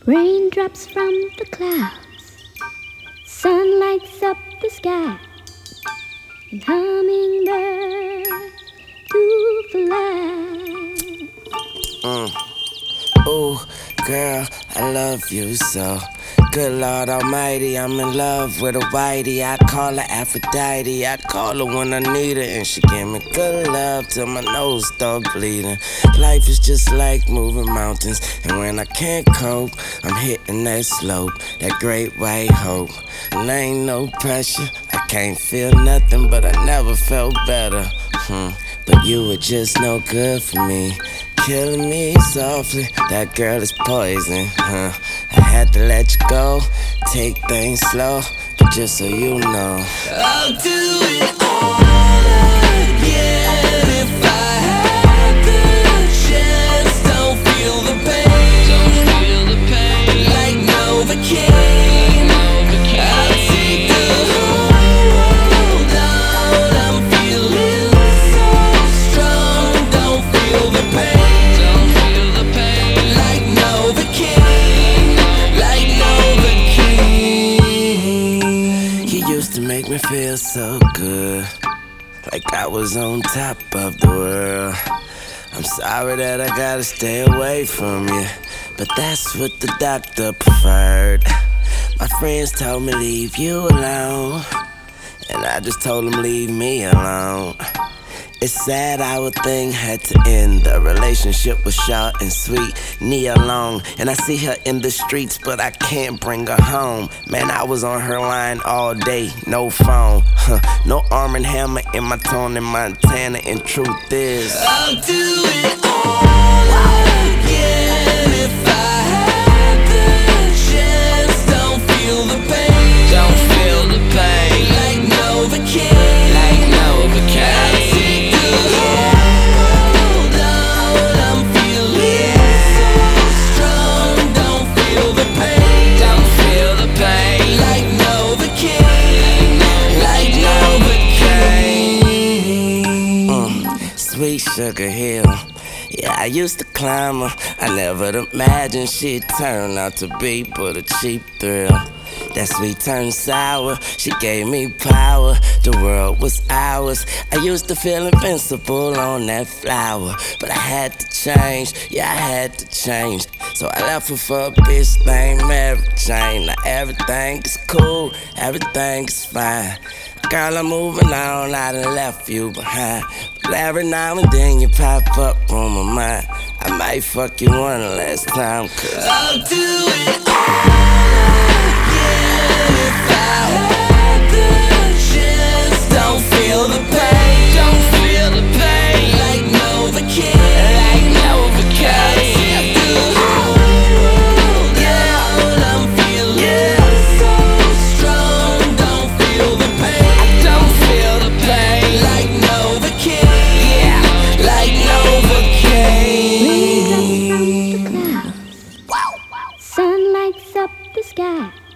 Raindrops from the clouds, sun lights up the sky, and hummingbirds do fly. Ooh, girl, I love you so. Good Lord Almighty, I'm in love with a whitey. I call her Aphrodite. I call her when I need her, and she give me good love till my nose start bleeding. Life is just like moving mountains, and when I can't cope, I'm hitting that slope, that great white hope. And there ain't no pressure, I can't feel nothing, but I never felt better. But you were just no good for me. Killing me softly, that girl is poison, I had to let you go, take things slow, but just so you know, I'll do it all again if I had the chance. Don't feel the pain, like Novocaine. I'll take the hold on, I'm feeling so strong. Don't feel the pain. Make me feel so good, like I was on top of the world. I'm sorry that I gotta stay away from you, but that's what the doctor preferred. My friends told me leave you alone, and I just told them leave me alone. It's sad our thing had to end. The relationship was short and sweet, Nia Long. And I see her in the streets, but I can't bring her home. Man, I was on her line all day, no phone. No Arm & Hammer in my Tony Montana. And truth is, I'll do it all again if I had the chance. Don't feel the pain, don't feel the pain, like Novocaine, like Novocaine. Sweet Sugar Hill, yeah, I used to climb her. I never imagined she'd turn out to be but a cheap thrill. That sweet turned sour, she gave me power. The world was ours. I used to feel invincible on that flower, but I had to change, yeah, I had to change. So I left her for a bitch named Mary Jane. Now everything is cool, everything is fine. Girl, I'm moving on, I done left you behind. But every now and then you pop up on my mind. I might fuck you one last time, cause I'll do it all again if I had the chance. Don't feel the pain, don't feel the pain, like Novocaine, like Novocaine. Sun lights up the sky.